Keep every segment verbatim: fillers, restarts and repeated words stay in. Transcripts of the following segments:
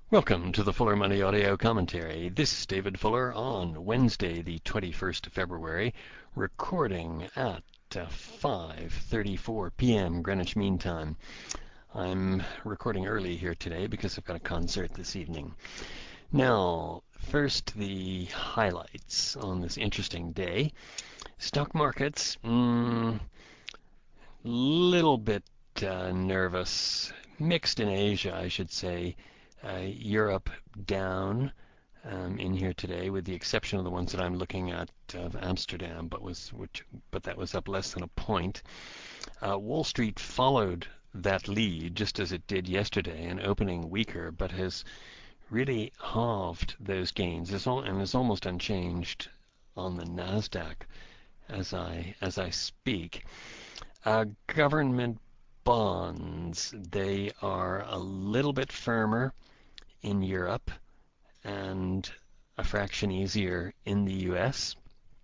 Welcome to the Fuller Money Audio Commentary. This is David Fuller on Wednesday, the twenty-first of February, recording at uh, five thirty-four p m Greenwich Mean Time. I'm recording early here today because I've got a concert this evening. Now, first the highlights on this interesting day. Stock markets, mm, little bit uh, nervous, mixed in Asia, I should say. Uh, Europe down um, in here today, with the exception of the ones that I'm looking at of Amsterdam, but was which, but that was up less than a point. Uh, Wall Street followed that lead just as it did yesterday, and opening weaker, but has really halved those gains. It's all, and is almost unchanged on the Nasdaq as I as I speak. Uh, government bonds, they are a little bit firmer in Europe and a fraction easier in the U S.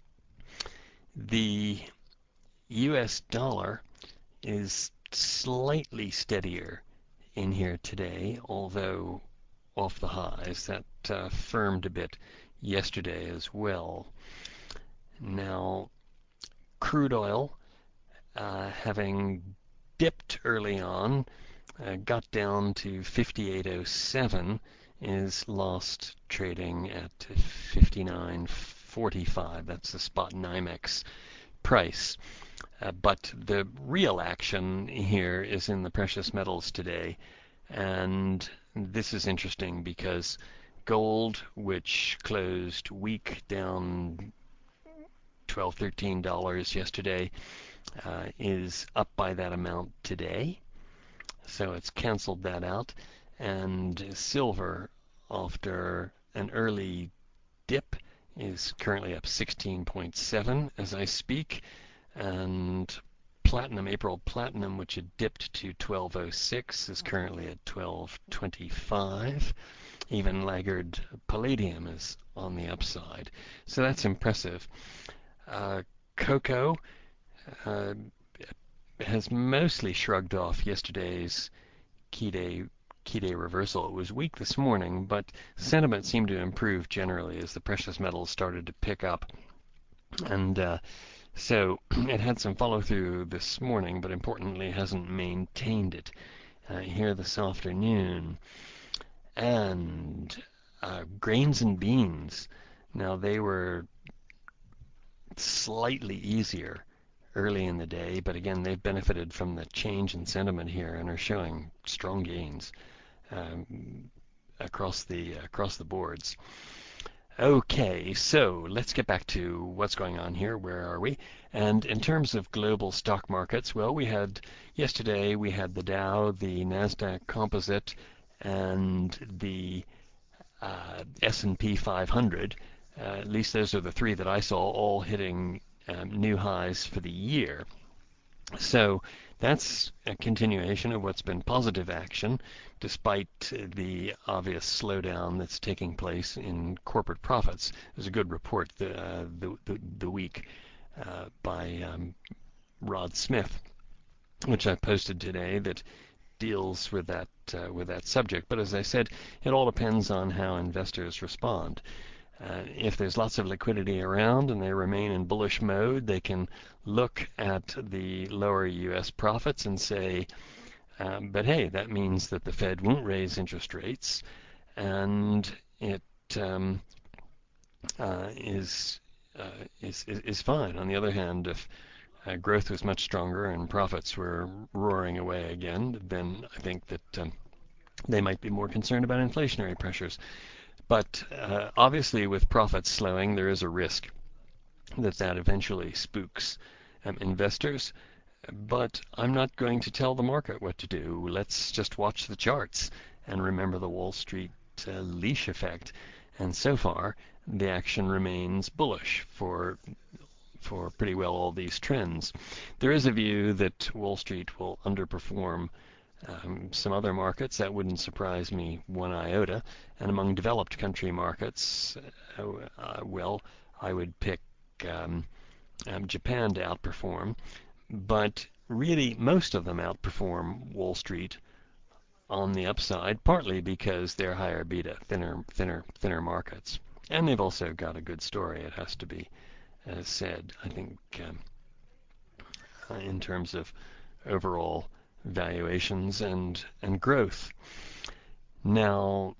The U S dollar is slightly steadier in here today, although off the highs. That uh, firmed a bit yesterday as well. Now, crude oil, uh, having dipped early on, uh, got down to fifty-eight oh seven, is lost trading at fifty-nine forty-five. That's the spot NYMEX price. Uh, but the real action here is in the precious metals today. And this is interesting because gold, which closed weak down twelve, thirteen dollars yesterday, uh, is up by that amount today. So it's canceled that out. And silver, after an early dip, is currently up sixteen point seven as I speak. And platinum, April platinum, which had dipped to twelve oh six, is currently at twelve twenty-five. Even laggard palladium is on the upside. So that's impressive. Uh, cocoa uh, has mostly shrugged off yesterday's key day key day reversal. It was weak this morning, but sentiment seemed to improve generally as the precious metals started to pick up. And uh, so it had some follow through this morning, but importantly hasn't maintained it uh, here this afternoon. And uh, grains and beans, now they were slightly easier early in the day, but again, they've benefited from the change in sentiment here and are showing strong gains um, across the across the boards. Okay, so let's get back to what's going on here. Where are we? And in terms of global stock markets, well, we had yesterday we had the Dow, the Nasdaq Composite, and the uh, S and P five hundred. Uh, at least those are the three that I saw, all hitting um, new highs for the year. So that's a continuation of what's been positive action, despite the obvious slowdown that's taking place in corporate profits. There's a good report the uh, the, the, the week uh, by um, Rod Smith, which I posted today, that deals with that uh, with that subject. But as I said, it all depends on how investors respond. Uh, if there's lots of liquidity around and they remain in bullish mode, they can look at the lower U S profits and say, um, but hey, that means that the Fed won't raise interest rates, and it um, uh, is, uh, is is fine. On the other hand, if uh, growth was much stronger and profits were roaring away again, then I think that um, they might be more concerned about inflationary pressures. But uh, obviously, with profits slowing, there is a risk that that eventually spooks um, investors. But I'm not going to tell the market what to do. Let's just watch the charts and remember the Wall Street uh, leash effect. And so far, the action remains bullish for for pretty well all these trends. There is a view that Wall Street will underperform um, some other markets. That wouldn't surprise me one iota. And among developed country markets, uh, uh, well, I would pick um, um, Japan to outperform. But really, most of them outperform Wall Street on the upside, partly because they're higher beta, thinner, thinner, thinner markets, and they've also got a good story. It has to be uh, said. I think um, in terms of overall valuations and and growth. Now,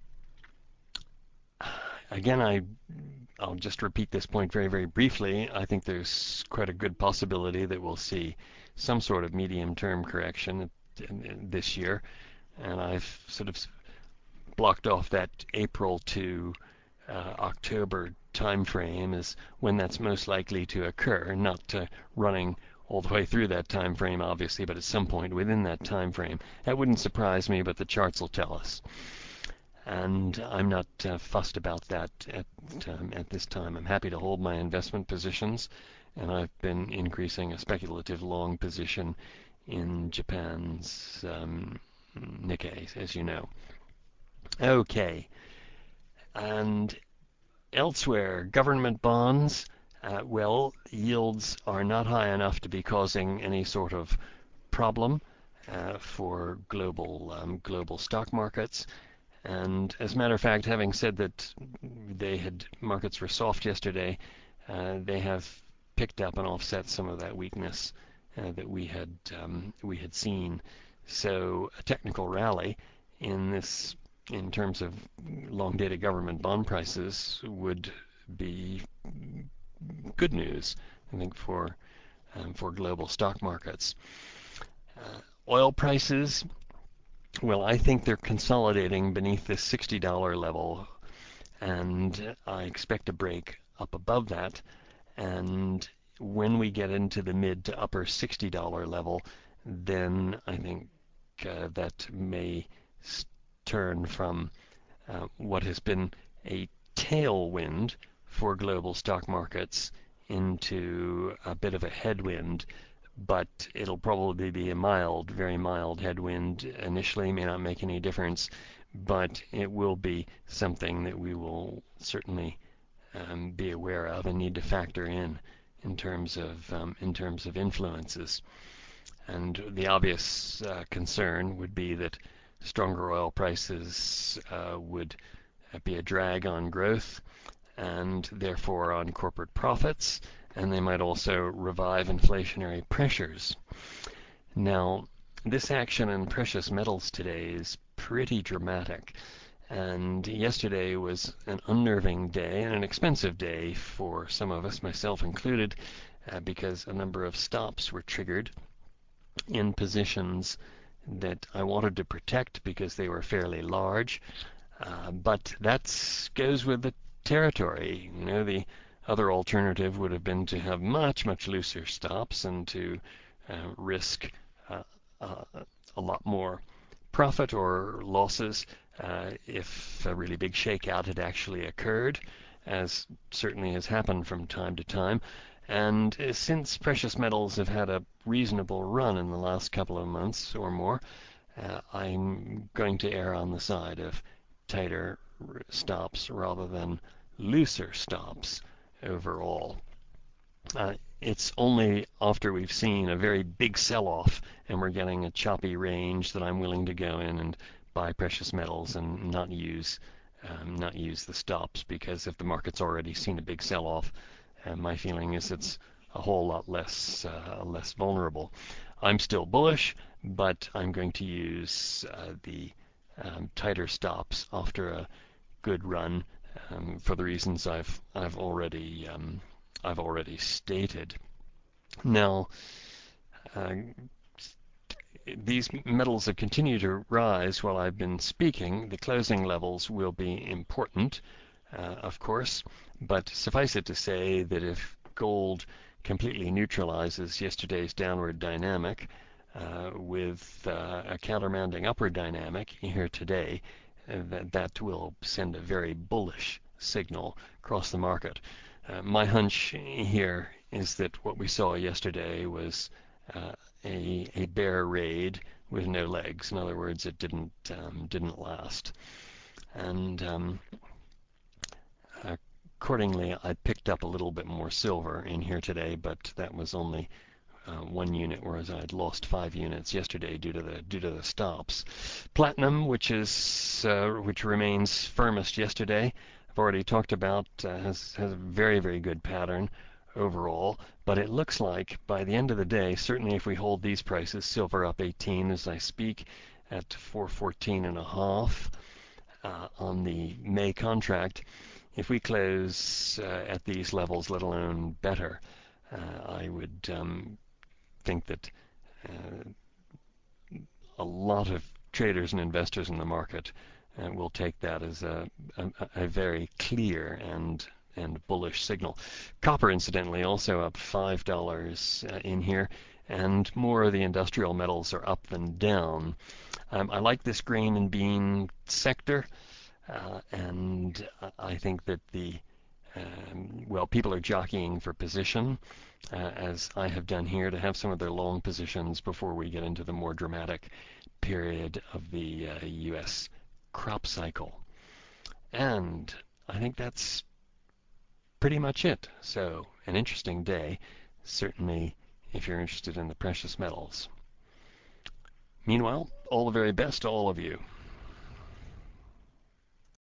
again, I I'll just repeat this point very, very briefly. I think there's quite a good possibility that we'll see some sort of medium-term correction this year, and I've sort of blocked off that April to uh, October time frame as when that's most likely to occur, not uh, running all the way through that time frame, obviously, but at some point within that time frame. That wouldn't surprise me, but the charts will tell us. And I'm not uh, fussed about that at um, at this time. I'm happy to hold my investment positions, and I've been increasing a speculative long position in Japan's um, Nikkei, as you know. Okay, and elsewhere, government bonds. Uh, well, yields are not high enough to be causing any sort of problem uh, for global um, global stock markets. And as a matter of fact, having said that they had markets were soft yesterday, uh, they have picked up and offset some of that weakness uh, that we had um, we had seen. So a technical rally in this, in terms of long-dated government bond prices, would be good news, I think, for um, for global stock markets. Uh, oil prices. Well, I think they're consolidating beneath this sixty dollar level, and I expect a break up above that. And when we get into the mid to upper sixty dollar level, then I think uh, that may turn from uh, what has been a tailwind for global stock markets into a bit of a headwind, but it'll probably be a mild, very mild headwind initially, may not make any difference, but it will be something that we will certainly um, be aware of and need to factor in in terms of um, in terms of influences. And the obvious uh, concern would be that stronger oil prices uh, would be a drag on growth and therefore on corporate profits, and they might also revive inflationary pressures. Now, this action in precious metals today is pretty dramatic, and yesterday was an unnerving day and an expensive day for some of us, myself included, uh, because a number of stops were triggered in positions that I wanted to protect because they were fairly large, uh, but that goes with the territory. You know, the other alternative would have been to have much, much looser stops and to uh, risk uh, uh, a lot more profit or losses uh, if a really big shakeout had actually occurred, as certainly has happened from time to time. And uh, since precious metals have had a reasonable run in the last couple of months or more, uh, I'm going to err on the side of tighter stops rather than looser stops overall. Uh, it's only after we've seen a very big sell-off and we're getting a choppy range that I'm willing to go in and buy precious metals and not use um, not use the stops, because if the market's already seen a big sell-off, uh, my feeling is it's a whole lot less uh, less vulnerable. I'm still bullish, but I'm going to use uh, the um, tighter stops after a good run um, for the reasons I've I've already um, I've already stated. Now, uh, these metals have continued to rise while I've been speaking. The closing levels will be important, uh, of course, but suffice it to say that if gold completely neutralizes yesterday's downward dynamic uh, with uh, a countermanding upward dynamic here today, uh, that, that will send a very bullish signal across the market. Uh, my hunch here is that what we saw yesterday was uh, a, a bear raid with no legs. In other words, it didn't um, didn't last. And um, accordingly, I picked up a little bit more silver in here today, but that was only uh, one unit, whereas I'd lost five units yesterday due to the due to the stops. Platinum, which is uh, which remains firmest yesterday, I've already talked about, uh, has has a very very good pattern overall, but it looks like by the end of the day, certainly if we hold these prices, silver up eighteen as I speak at four fourteen and a half uh, on the May contract. If we close uh, at these levels, let alone better, uh, I would um, think that uh, a lot of traders and investors in the market uh, will take that as a, a, a very clear and and bullish signal. Copper, incidentally, also up five dollars uh, in here, and more of the industrial metals are up than down. Um, I like this grain and bean sector, uh, and I think that the um, well, people are jockeying for position, uh, as I have done here, to have some of their long positions before we get into the more dramatic period of the uh, U S crop cycle. And I think that's pretty much it. So, an interesting day, certainly if you're interested in the precious metals. Meanwhile, all the very best to all of you.